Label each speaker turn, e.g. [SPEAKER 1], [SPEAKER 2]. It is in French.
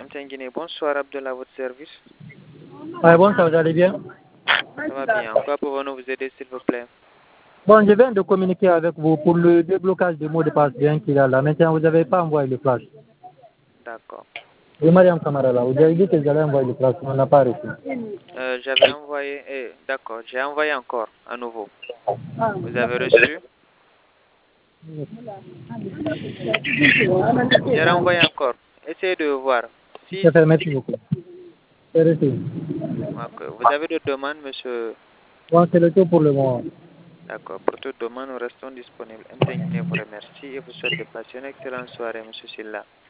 [SPEAKER 1] Guinée, bonsoir Abdullah, à votre service.
[SPEAKER 2] Ouais, bon, ça vous allez bien?
[SPEAKER 1] Ça va bien. En quoi pouvons-nous vous aider, s'il vous plaît?
[SPEAKER 2] Bon, je viens de communiquer avec vous pour le déblocage des mots de passe bien qu'il a là. Maintenant, vous n'avez pas envoyé le flash.
[SPEAKER 1] D'accord.
[SPEAKER 2] Et Mariam Kamara là, vous avez dit que j'allais envoyer le flash, mais on n'a pas reçu.
[SPEAKER 1] J'avais envoyé... d'accord, j'ai envoyé encore, à nouveau. Vous avez reçu? J'ai renvoyé encore. Essayez de voir. Si...
[SPEAKER 2] C'est fait, merci beaucoup. C'est reçu.
[SPEAKER 1] Okay. Vous avez des demandes, monsieur?
[SPEAKER 2] Bon, c'est le tout pour le moment.
[SPEAKER 1] D'accord. Pour toute demande, nous restons disponibles. Guinée vous remercie et vous souhaite de passer une excellente soirée, monsieur Silla.